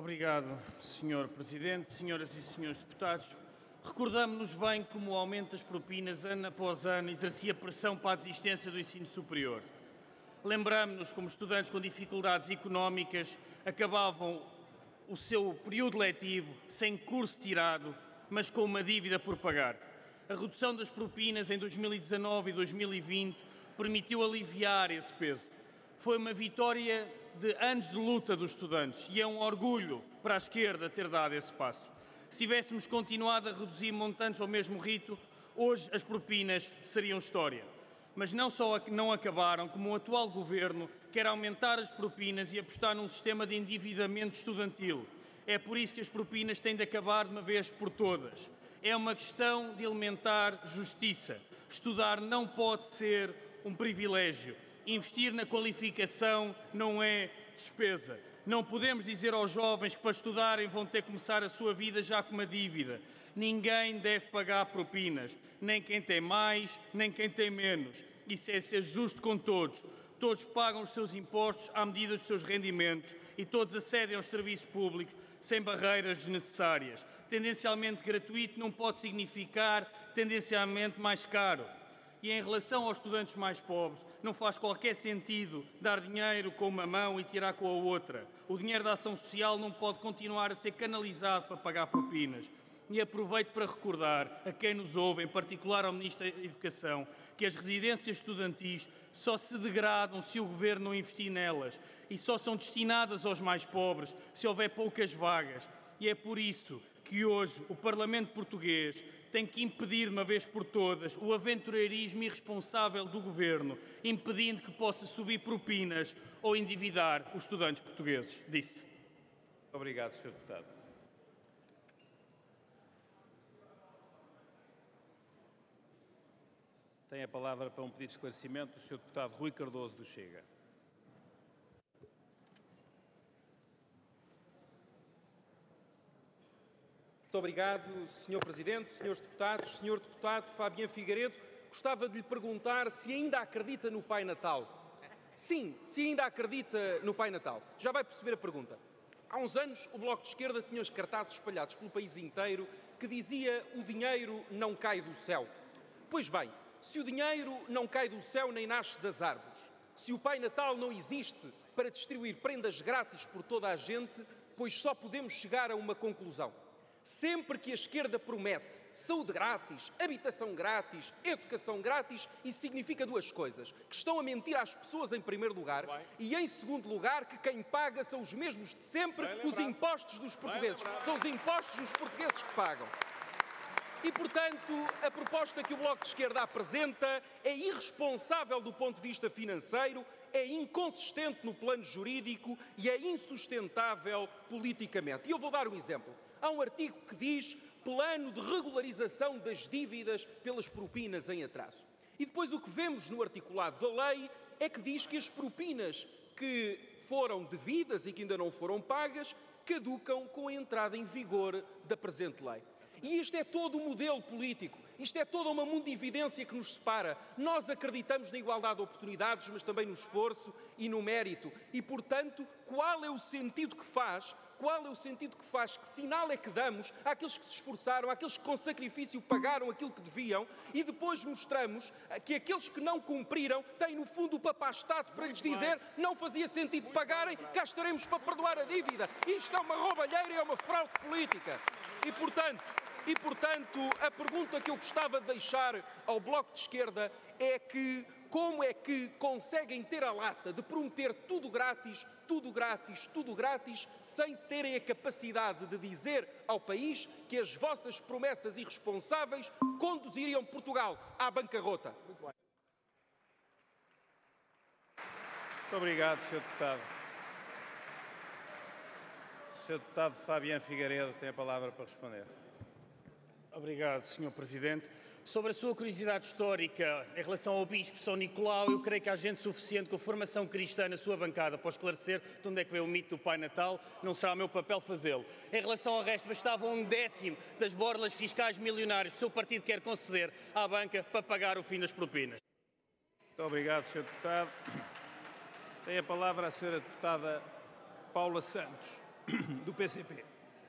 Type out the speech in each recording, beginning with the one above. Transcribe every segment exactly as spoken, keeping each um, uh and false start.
Obrigado, senhor Presidente, senhoras e senhores deputados. Recordamos-nos bem como o aumento das propinas, ano após ano, exercia pressão para a desistência do ensino superior. Lembramos-nos como estudantes com dificuldades económicas acabavam o seu período letivo sem curso tirado, mas com uma dívida por pagar. A redução das propinas em dois mil e dezanove e dois mil e vinte permitiu aliviar esse peso. Foi uma vitória de anos de luta dos estudantes e é um orgulho para a esquerda ter dado esse passo. Se tivéssemos continuado a reduzir montantes ao mesmo ritmo, hoje as propinas seriam história. Mas não só não acabaram, como o atual governo quer aumentar as propinas e apostar num sistema de endividamento estudantil. É por isso que as propinas têm de acabar de uma vez por todas. É uma questão de elementar justiça. Estudar não pode ser um privilégio. Investir na qualificação não é despesa. Não podemos dizer aos jovens que para estudarem vão ter que começar a sua vida já com uma dívida. Ninguém deve pagar propinas, nem quem tem mais, nem quem tem menos. Isso é ser justo com todos. Todos pagam os seus impostos à medida dos seus rendimentos e todos acedem aos serviços públicos sem barreiras desnecessárias. Tendencialmente gratuito não pode significar tendencialmente mais caro. E em relação aos estudantes mais pobres, não faz qualquer sentido dar dinheiro com uma mão e tirar com a outra. O dinheiro da ação social não pode continuar a ser canalizado para pagar propinas. E aproveito para recordar a quem nos ouve, em particular ao Ministro da Educação, que as residências estudantis só se degradam se o Governo não investir nelas e só são destinadas aos mais pobres se houver poucas vagas. E é por isso que hoje o Parlamento português tem que impedir, de uma vez por todas, o aventureirismo irresponsável do Governo, impedindo que possa subir propinas ou endividar os estudantes portugueses. Disse. Obrigado, senhor Deputado. Tem a palavra para um pedido de esclarecimento o senhor Deputado Rui Cardoso do Chega. Muito obrigado, senhor Presidente, senhores deputados. senhor Deputado Fabiano Figueiredo, gostava de lhe perguntar se ainda acredita no Pai Natal. Sim, se ainda acredita no Pai Natal. Já vai perceber a pergunta. Há uns anos, o Bloco de Esquerda tinha os cartazes espalhados pelo país inteiro que dizia "o dinheiro não cai do céu". Pois bem, se o dinheiro não cai do céu nem nasce das árvores, se o Pai Natal não existe para distribuir prendas grátis por toda a gente, pois só podemos chegar a uma conclusão. Sempre que a esquerda promete saúde grátis, habitação grátis, educação grátis, isso significa duas coisas. Que estão a mentir às pessoas em primeiro lugar e, em segundo lugar, que quem paga são os mesmos de sempre, os impostos dos portugueses. São os impostos dos portugueses que pagam. E, portanto, a proposta que o Bloco de Esquerda apresenta é irresponsável do ponto de vista financeiro, é inconsistente no plano jurídico e é insustentável politicamente. E eu vou dar um exemplo. Há um artigo que diz plano de regularização das dívidas pelas propinas em atraso. E depois o que vemos no articulado da lei é que diz que as propinas que foram devidas e que ainda não foram pagas caducam com a entrada em vigor da presente lei. E isto é todo um modelo político, isto é toda uma mundividência que nos separa. Nós acreditamos na igualdade de oportunidades, mas também no esforço e no mérito. E, portanto, qual é o sentido que faz, qual é o sentido que faz, que sinal é que damos àqueles que se esforçaram, àqueles que com sacrifício pagaram aquilo que deviam e depois mostramos que aqueles que não cumpriram têm, no fundo, o papá-estado para lhes dizer não fazia sentido pagarem, cá estaremos para perdoar a dívida. Isto é uma roubalheira e é uma fraude política. E, portanto, E, portanto, a pergunta que eu gostava de deixar ao Bloco de Esquerda é que como é que conseguem ter a lata de prometer tudo grátis, tudo grátis, tudo grátis, sem terem a capacidade de dizer ao país que as vossas promessas irresponsáveis conduziriam Portugal à bancarrota? Muito obrigado, senhor Deputado. O senhor Deputado Fabiano Figueiredo tem a palavra para responder. Obrigado, senhor Presidente. Sobre a sua curiosidade histórica em relação ao Bispo São Nicolau, eu creio que há gente suficiente com formação cristã na sua bancada para esclarecer de onde é que veio o mito do Pai Natal. Não será o meu papel fazê-lo. Em relação ao resto, bastava um décimo das borlas fiscais milionárias que o seu partido quer conceder à banca para pagar o fim das propinas. Muito obrigado, senhor Deputado. Tem a palavra a senhora Deputada Paula Santos. do P C P.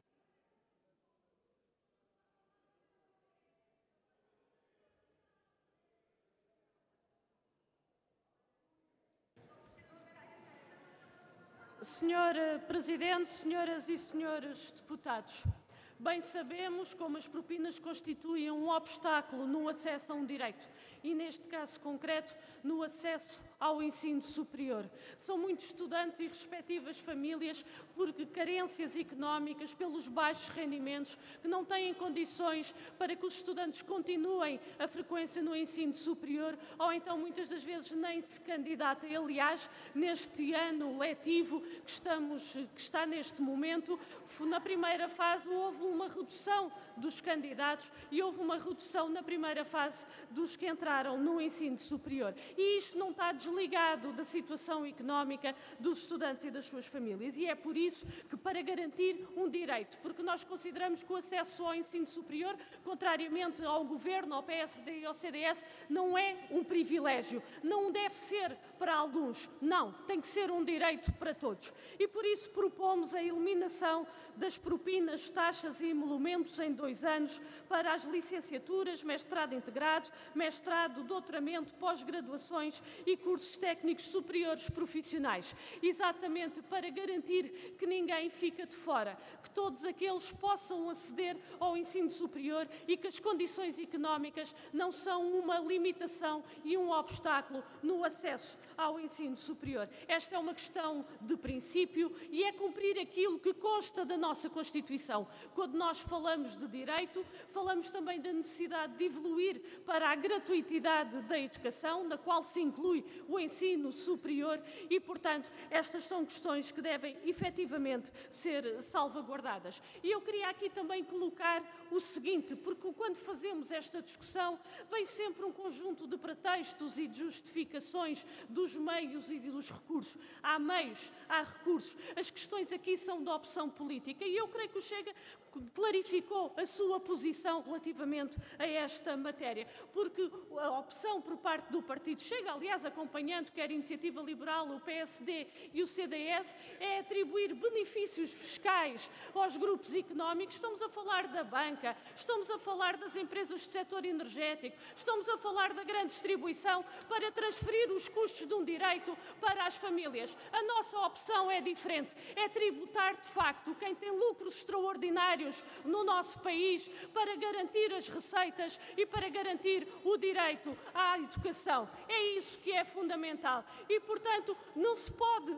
Senhor Presidente, senhoras e senhores deputados, bem sabemos como as propinas constituem um obstáculo no acesso a um direito e, neste caso concreto, no acesso ao ensino superior. São muitos estudantes e respectivas famílias, por carências económicas, pelos baixos rendimentos, que não têm condições para que os estudantes continuem a frequência no ensino superior ou então muitas das vezes nem se candidatem. Aliás, neste ano letivo que, estamos, que está neste momento, na primeira fase houve uma redução dos candidatos e houve uma redução na primeira fase dos que entraram no ensino superior. E isto não está desligado da situação económica dos estudantes e das suas famílias. E é por isso que, para garantir um direito, porque nós consideramos que o acesso ao ensino superior, contrariamente ao Governo, ao P S D e ao C D S, não é um privilégio, não deve ser para alguns, não, tem que ser um direito para todos. E por isso propomos a eliminação das propinas, taxas e emolumentos em dois anos para as licenciaturas, mestrado integrado, mestrado, doutoramento, pós-graduações e cursos técnicos superiores profissionais, exatamente para garantir que ninguém fica de fora, que todos aqueles possam aceder ao ensino superior e que as condições económicas não são uma limitação e um obstáculo no acesso ao ensino superior. Esta é uma questão de princípio e é cumprir aquilo que consta da nossa Constituição. Quando nós falamos de direito, falamos também da necessidade de evoluir para a gratuitidade da educação, na qual se inclui o ensino superior e, portanto, estas são questões que devem efetivamente ser salvaguardadas. E eu queria aqui também colocar o seguinte, porque quando fazemos esta discussão, vem sempre um conjunto de pretextos e de justificações dos meios e dos recursos. Há meios, há recursos. As questões aqui são de opção política e eu creio que o Chega clarificou a sua posição relativamente a esta matéria, porque a opção por parte do Partido Chega, aliás, acompanhando quer a Iniciativa Liberal, o P S D e o C D S, é atribuir benefícios fiscais aos grupos económicos. Estamos a falar da banca, estamos a falar das empresas do setor energético, estamos a falar da grande distribuição para transferir os custos de um direito para as famílias. A nossa opção é diferente, é tributar de facto quem tem lucros extraordinários no nosso país para garantir as receitas e para garantir o direito à educação. É isso que é fundamental e, portanto, não se pode,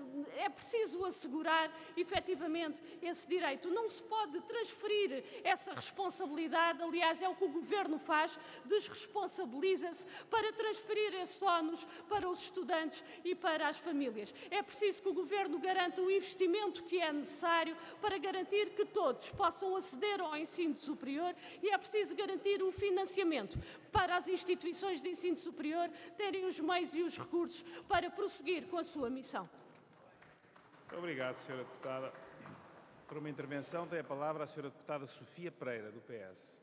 é preciso assegurar efetivamente esse direito. Não se pode transferir essa responsabilidade, aliás, é o que o Governo faz, desresponsabiliza-se para transferir esse ónus para os estudantes e para as famílias. É preciso que o Governo garanta o investimento que é necessário para garantir que todos possam aceder ao ensino superior e é preciso garantir o financiamento para as instituições de ensino superior terem os meios e os recursos para prosseguir com a sua missão. Muito obrigado, senhora Deputada. Por uma intervenção tem a palavra a senhora Deputada Sofia Pereira, do P S.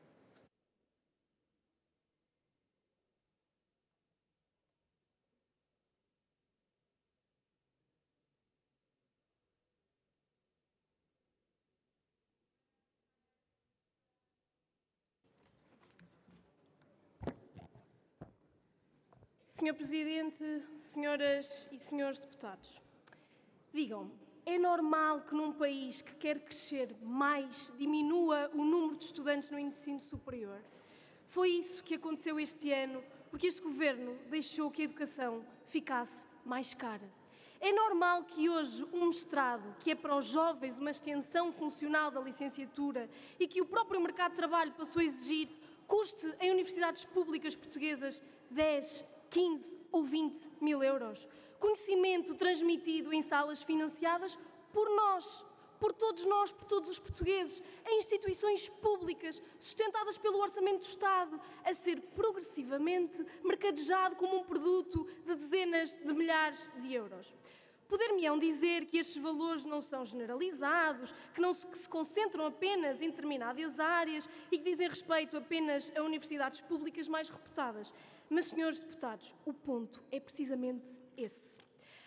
senhor Presidente, senhoras e senhores deputados, digam-me, é normal que num país que quer crescer mais diminua o número de estudantes no ensino superior? Foi isso que aconteceu este ano, porque este Governo deixou que a educação ficasse mais cara. É normal que hoje um mestrado, que é para os jovens uma extensão funcional da licenciatura e que o próprio mercado de trabalho passou a exigir, custe em universidades públicas portuguesas dez, quinze ou vinte mil euros. Conhecimento transmitido em salas financiadas por nós, por todos nós, por todos os portugueses, em instituições públicas, sustentadas pelo Orçamento do Estado, a ser progressivamente mercadejado como um produto de dezenas de milhares de euros. Poder-me-ão dizer que estes valores não são generalizados, que não se, que se concentram apenas em determinadas áreas e que dizem respeito apenas a universidades públicas mais reputadas. Mas, senhores deputados, o ponto é precisamente esse.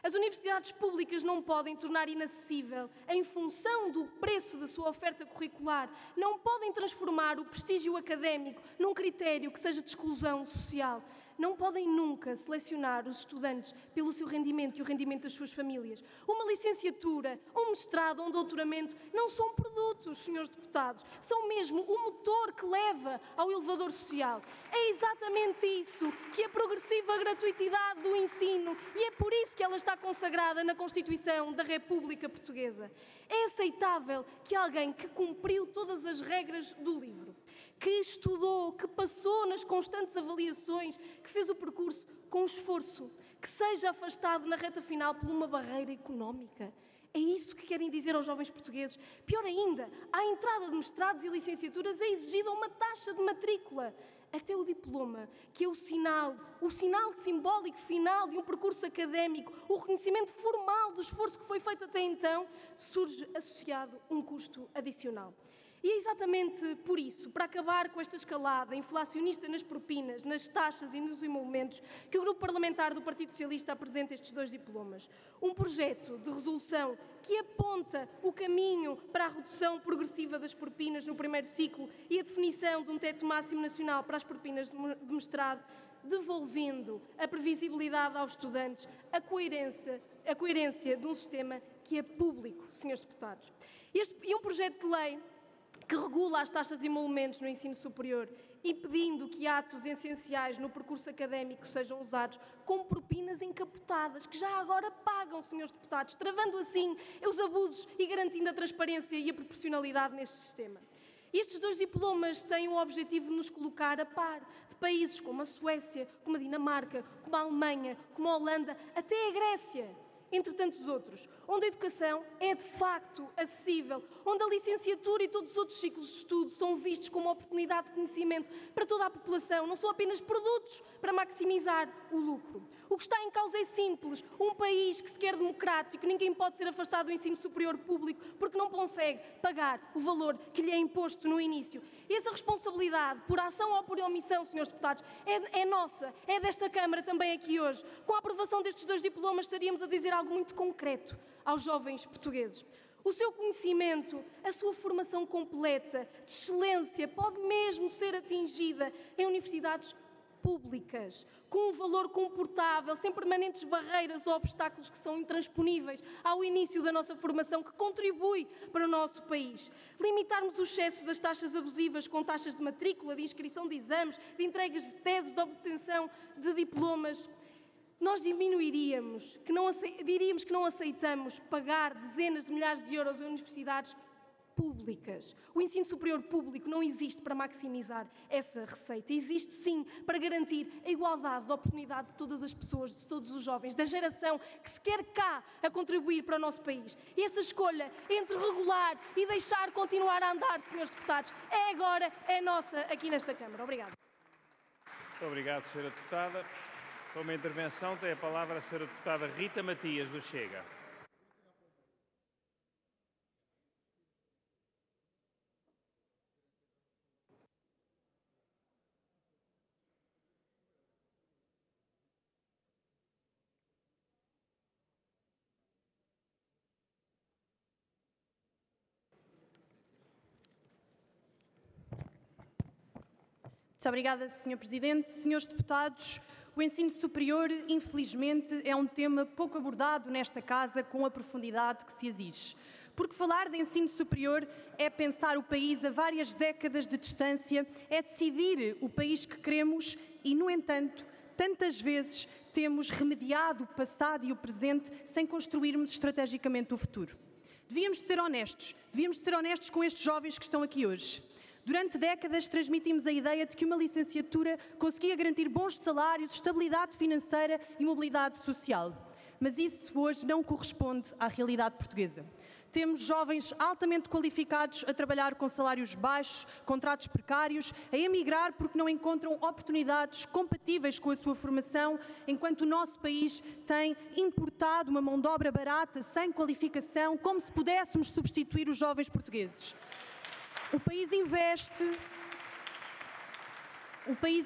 As universidades públicas não podem tornar inacessível, em função do preço da sua oferta curricular, não podem transformar o prestígio académico num critério que seja de exclusão social. Não podem nunca selecionar os estudantes pelo seu rendimento e o rendimento das suas famílias. Uma licenciatura, um mestrado ou um doutoramento não são produtos, senhores deputados, são mesmo o motor que leva ao elevador social. É exatamente isso que a progressiva gratuitidade do ensino, e é por isso que ela está consagrada na Constituição da República Portuguesa. É aceitável que alguém que cumpriu todas as regras do livro, que estudou, que passou nas constantes avaliações, que fez o percurso com esforço, que seja afastado na reta final por uma barreira económica. É isso que querem dizer aos jovens portugueses. Pior ainda, à entrada de mestrados e licenciaturas é exigida uma taxa de matrícula. Até o diploma, que é o sinal, o sinal simbólico final de um percurso académico, o reconhecimento formal do esforço que foi feito até então, surge associado um custo adicional. E é exatamente por isso, para acabar com esta escalada inflacionista nas propinas, nas taxas e nos emolumentos, que o Grupo Parlamentar do Partido Socialista apresenta estes dois diplomas. Um projeto de resolução que aponta o caminho para a redução progressiva das propinas no primeiro ciclo e a definição de um teto máximo nacional para as propinas de mestrado, devolvendo a previsibilidade aos estudantes, a coerência, a coerência de um sistema que é público, senhores deputados. Este, e um projeto de lei que regula as taxas e emolumentos no ensino superior, impedindo que atos essenciais no percurso académico sejam usados como propinas encapotadas, que já agora pagam, senhores deputados, travando assim os abusos e garantindo a transparência e a proporcionalidade neste sistema. Estes dois diplomas têm o objetivo de nos colocar a par de países como a Suécia, como a Dinamarca, como a Alemanha, como a Holanda, até a Grécia, entre tantos outros, onde a educação é de facto acessível, onde a licenciatura e todos os outros ciclos de estudo são vistos como uma oportunidade de conhecimento para toda a população, não são apenas produtos para maximizar o lucro. O que está em causa é simples: um país que se quer democrático, ninguém pode ser afastado do ensino superior público porque não consegue pagar o valor que lhe é imposto no início. E essa responsabilidade, por ação ou por omissão, senhores deputados, é, é nossa, é desta Câmara também aqui hoje. Com a aprovação destes dois diplomas estaríamos a dizer algo muito concreto aos jovens portugueses. O seu conhecimento, a sua formação completa, de excelência, pode mesmo ser atingida em universidades públicas, com um valor comportável, sem permanentes barreiras ou obstáculos que são intransponíveis ao início da nossa formação, que contribui para o nosso país. Limitarmos o excesso das taxas abusivas com taxas de matrícula, de inscrição de exames, de entregas de teses, de obtenção de diplomas. Nós diminuiríamos, que não ace... diríamos que não aceitamos pagar dezenas de milhares de euros a universidades públicas. O ensino superior público não existe para maximizar essa receita. Existe sim para garantir a igualdade de oportunidade de todas as pessoas, de todos os jovens, da geração que se quer cá a contribuir para o nosso país. E essa escolha entre regular e deixar continuar a andar, senhores deputados, é agora, é nossa aqui nesta Câmara. Obrigada. Muito obrigado, senhora Deputada. Com uma intervenção tem a palavra a senhora Deputada Rita Matias, do Chega. Muito obrigada, senhor Presidente. Senhores deputados, o ensino superior, infelizmente, é um tema pouco abordado nesta Casa com a profundidade que se exige. Porque falar de ensino superior é pensar o país a várias décadas de distância, é decidir o país que queremos e, no entanto, tantas vezes temos remediado o passado e o presente sem construirmos estrategicamente o futuro. Devíamos ser honestos, devíamos ser honestos com estes jovens que estão aqui hoje. Durante décadas transmitimos a ideia de que uma licenciatura conseguia garantir bons salários, estabilidade financeira e mobilidade social. Mas isso hoje não corresponde à realidade portuguesa. Temos jovens altamente qualificados a trabalhar com salários baixos, contratos precários, a emigrar porque não encontram oportunidades compatíveis com a sua formação, enquanto o nosso país tem importado uma mão de obra barata, sem qualificação, como se pudéssemos substituir os jovens portugueses. O país investe, o país